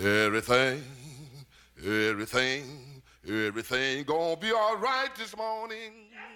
Everything, everything gonna be all right this morning.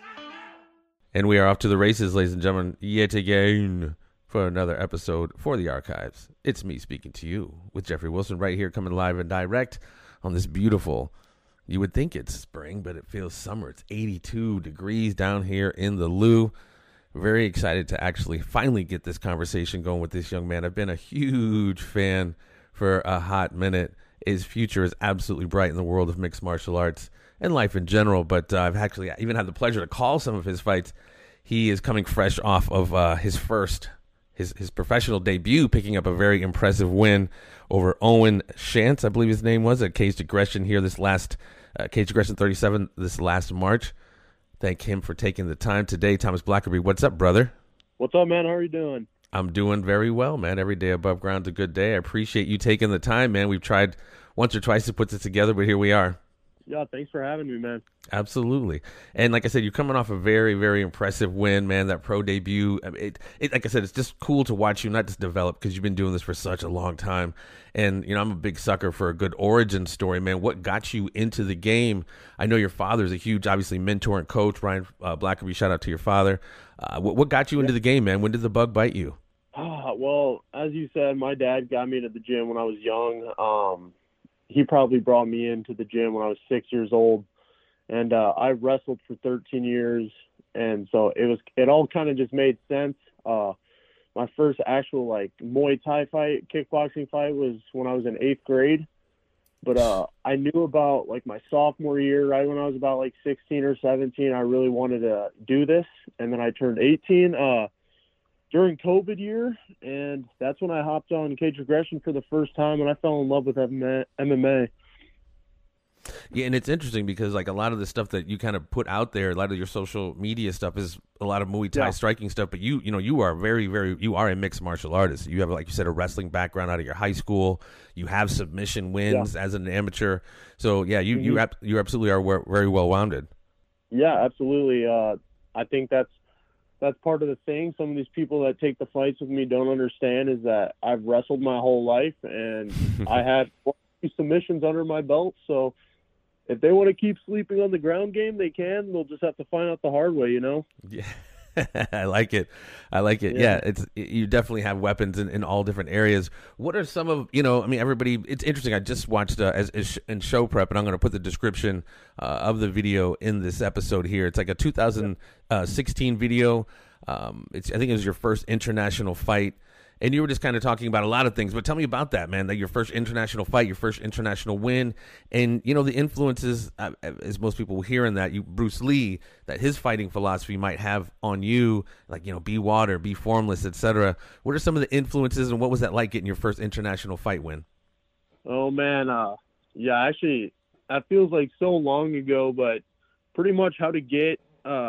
And we are off to the races, ladies and gentlemen, yet again for another episode for the archives. It's me speaking to you with Jeffrey Wilson right here, coming live and direct on this beautiful, you would think it's spring, but it feels summer. It's 82 degrees down here in the Lou. Very excited to actually finally get this conversation going with this young man. I've been a huge fan for a hot minute. His future is absolutely bright in the world of mixed martial arts and life in general, but I've actually even had the pleasure to call some of his fights. He is coming fresh off of his professional debut, picking up a very impressive win over Owen Shantz, I believe his name was, at Caged Aggression here Caged Aggression 37 this last March. Thank him for taking the time today. Thomas Blackerby, what's up, brother? What's up, man? How are you doing? I'm doing very well, man. Every day above ground's a good day. I appreciate you taking the time, man. We've tried once or twice to put this together, but here we are. Yeah, thanks for having me, man. Absolutely. And like I said, you're coming off a very, very impressive win, man, that pro debut. Like I said, it's just cool to watch you not just develop because you've been doing this for such a long time. And, you know, I'm a big sucker for a good origin story, man. What got you into the game? I know your father's a huge, obviously, mentor and coach. Ryan Blackerby, shout out to your father. What got you into the game, man? When did the bug bite you? Well, as you said, my dad got me to the gym when I was young. He probably brought me into the gym when I was 6 years old, and I wrestled for 13 years, and so it all kind of just made sense. My first actual Muay Thai fight, kickboxing fight, was when I was in 8th grade, but I knew about my sophomore year, right when I was about 16 or 17, I really wanted to do this, and then I turned 18 during COVID year, and that's when I hopped on Caged Aggression for the first time, and I fell in love with MMA. Yeah, and it's interesting because a lot of the stuff that you kind of put out there, a lot of your social media stuff is a lot of Muay Thai striking stuff, but you are you are a mixed martial artist. You have, like you said, a wrestling background out of your high school. You have submission wins as an amateur. So yeah, you absolutely are very well rounded. Yeah, absolutely. I think that's part of the thing. Some of these people that take the fights with me don't understand is that I've wrestled my whole life, and I had submissions under my belt. So if they want to keep sleeping on the ground game, they can. They'll just have to find out the hard way, you know? Yeah. I like it. Yeah, you definitely have weapons in all different areas. What are some of, everybody, it's interesting. I just watched in show prep, and I'm going to put the description of the video in this episode here. It's like a 2016 video. I think it was your first international fight. And you were just kind of talking about a lot of things, but tell me about that, man, that your first international fight, your first international win, and, the influences, as most people will hear in that, Bruce Lee, that his fighting philosophy might have on you, be water, be formless, etc. What are some of the influences, and what was that like getting your first international fight win? Oh, man, actually, that feels like so long ago, but pretty much how to get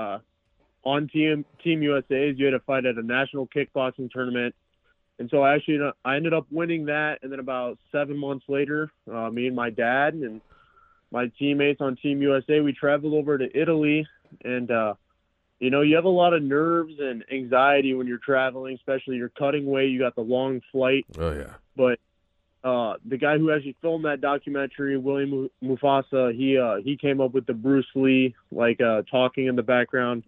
on Team USA is you had to fight at a national kickboxing tournament. And so I ended up winning that, and then about 7 months later, me and my dad and my teammates on Team USA, we traveled over to Italy, and you have a lot of nerves and anxiety when you're traveling, especially you're cutting weight, you got the long flight. Oh yeah. But the guy who actually filmed that documentary, William Mufasa, he came up with the Bruce Lee talking in the background.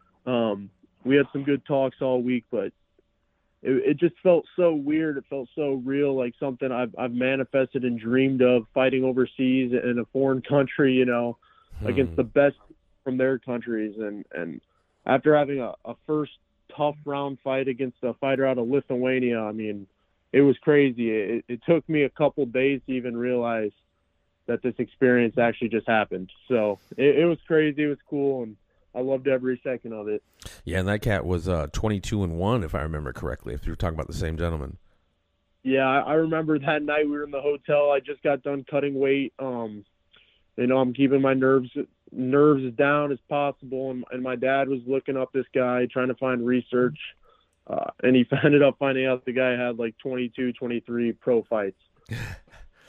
We had some good talks all week, but it just felt so weird. It felt so real, like something I've manifested and dreamed of, fighting overseas in a foreign country, against the best from their countries. And after having a first tough round fight against a fighter out of Lithuania, I mean, it was crazy. It took me a couple days to even realize that this experience actually just happened. So it was crazy. It was cool. And I loved every second of it. Yeah, and that cat was 22-1, if I remember correctly, if you were talking about the same gentleman. Yeah, I remember that night we were in the hotel. I just got done cutting weight. I'm keeping my nerves as down as possible, and my dad was looking up this guy, trying to find research, and he ended up finding out the guy had 22, 23 pro fights.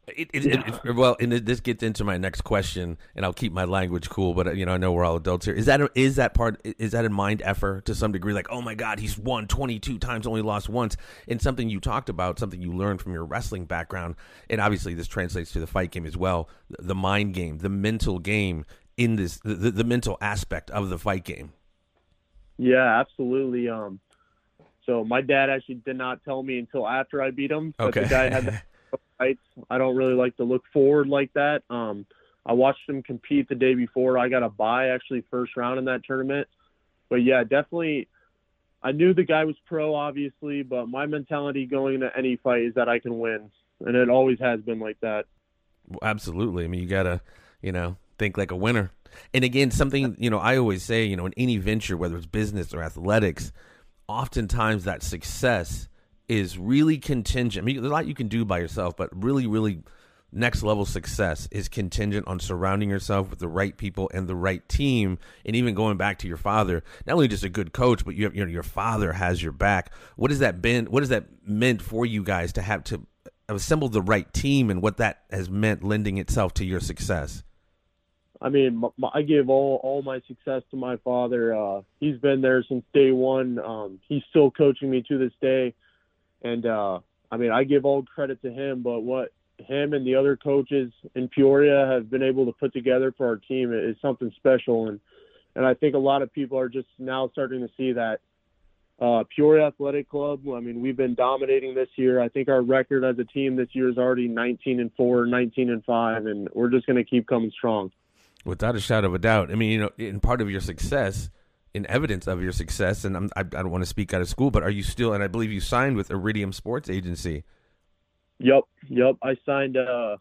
Well, and this gets into my next question, and I'll keep my language cool. But I know we're all adults here. Is that a mind effort to some degree? Like, oh my God, he's won 22 times, only lost once. And something you talked about, something you learned from your wrestling background, and obviously this translates to the fight game as well. The mind game, the mental game in this, the mental aspect of the fight game. Yeah, absolutely. So my dad actually did not tell me until after I beat him that the guy had the fights. I don't really like to look forward like that. I watched him compete the day before. I got a bye, actually, first round in that tournament. But, yeah, definitely I knew the guy was pro, obviously, but my mentality going into any fight is that I can win, and it always has been like that. Well, absolutely. I mean, you got to, think like a winner. And, again, something, I always say, in any venture, whether it's business or athletics, oftentimes that success is really contingent. I mean, there's a lot you can do by yourself, but really, really next level success is contingent on surrounding yourself with the right people and the right team. And even going back to your father, not only just a good coach, but your father has your back. What has that meant for you guys to have to assemble the right team, and what that has meant lending itself to your success? I mean, I give all my success to my father. He's been there since day one. He's still coaching me to this day. And, I give all credit to him, but what him and the other coaches in Peoria have been able to put together for our team is something special. And I think a lot of people are just now starting to see that. Peoria Athletic Club, we've been dominating this year. I think our record as a team this year is already 19-4, 19-5, and we're just going to keep coming strong. Without a shadow of a doubt. I mean, in part of your success, in evidence of your success, and I don't want to speak out of school, but are you still, and I believe you signed with Iridium Sports Agency. Yep. I signed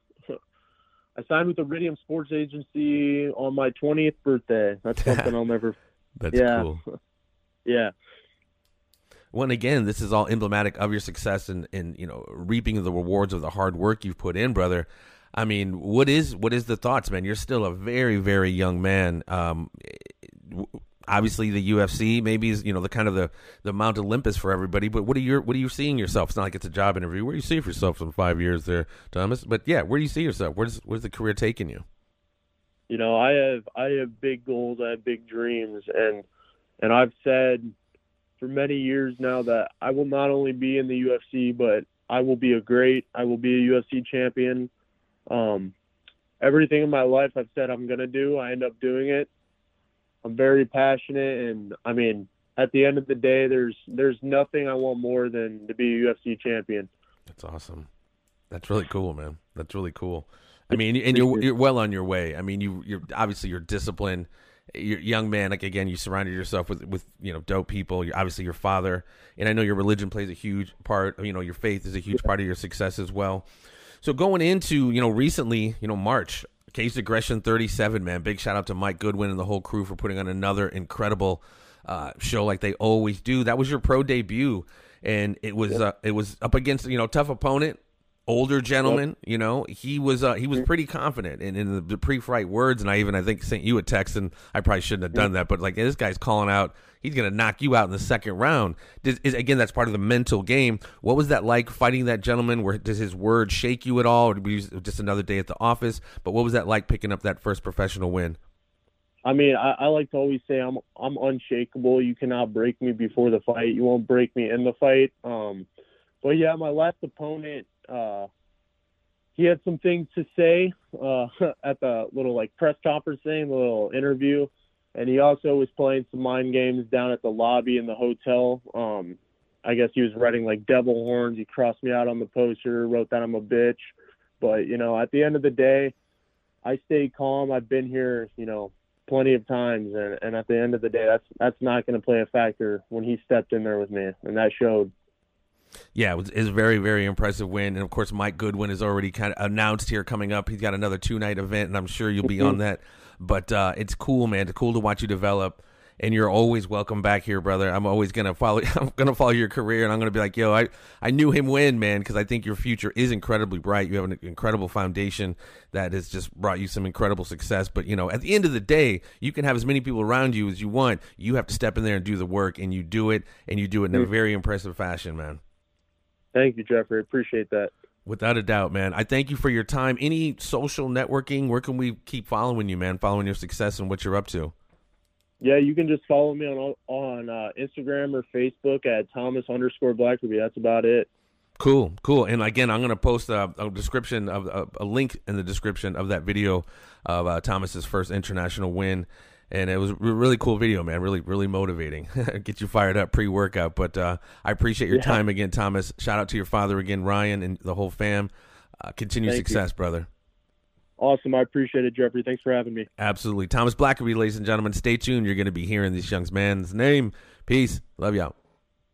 with Iridium Sports Agency on my 20th birthday. That's something I'll never. That's cool. Yeah. Well, and again, this is all emblematic of your success and reaping the rewards of the hard work you've put in, brother. I mean, what is the thoughts, man? You're still a very, very young man. Obviously, the UFC maybe is the kind of the Mount Olympus for everybody. But what are you seeing yourself? It's not like it's a job interview. Where do you see yourself in 5 years, there, Thomas? But yeah, where do you see yourself? Where's the career taking you? I have big goals. I have big dreams, and I've said for many years now that I will not only be in the UFC, but I will be a UFC champion. Everything in my life I've said I'm going to do, I end up doing it. I'm very passionate, and at the end of the day, there's nothing I want more than to be a UFC champion. That's awesome. That's really cool, man. That's really cool. I mean, and you're well on your way. I mean, you're obviously you're disciplined. You're a young man. Like, again, you surrounded yourself with dope people. You're obviously your father, and I know your religion plays a huge part. Your faith is a huge part of your success as well. So going into, recently, March, Caged Aggression 37, man. Big shout out to Mike Goodwin and the whole crew for putting on another incredible show like they always do. That was your pro debut, and it was up against, tough opponent, older gentleman. Yep. He was pretty confident in the pre-fight words, and I think sent you a text, and I probably shouldn't have done that, but like, this guy's calling out, he's going to knock you out in the second round. Again, that's part of the mental game. What was that like, fighting that gentleman? Does his word shake you at all? Or just another day at the office? But what was that like, picking up that first professional win? I like to always say I'm unshakable. You cannot break me before the fight. You won't break me in the fight. But yeah, my last opponent, he had some things to say at the little press conference thing, the little interview. And he also was playing some mind games down at the lobby in the hotel. I guess he was writing devil horns. He crossed me out on the poster, wrote that I'm a bitch. But, at the end of the day, I stay calm. I've been here, plenty of times. And at the end of the day, that's not going to play a factor when he stepped in there with me. And that showed. Yeah, it's a very, very impressive win. And, of course, Mike Goodwin is already kind of announced here coming up. He's got another 2-night event, and I'm sure you'll be on that. But it's cool, man. It's cool to watch you develop, and you're always welcome back here, brother. I'm always gonna follow. I'm gonna follow your career, and I'm gonna be like, yo, I knew him win, man, because I think your future is incredibly bright. You have an incredible foundation that has just brought you some incredible success. But at the end of the day, you can have as many people around you as you want. You have to step in there and do the work, and you do it, in a very impressive fashion, man. Thank you, Jeffrey. Appreciate that. Without a doubt, man. I thank you for your time. Any social networking? Where can we keep following you, man? Following your success and what you're up to? Yeah, you can just follow me on Instagram or Facebook at Thomas_Blackerby. That's about it. Cool. And again, I'm going to post a description of a link in the description of that video of Thomas's first international win. And it was a really cool video, man. Really, really motivating. Get you fired up pre-workout. But I appreciate your time again, Thomas. Shout out to your father again, Ryan, and the whole fam. Continued success, brother. Awesome. I appreciate it, Jeffrey. Thanks for having me. Absolutely. Thomas Blackerby, ladies and gentlemen. Stay tuned. You're going to be hearing this young man's name. Peace. Love y'all.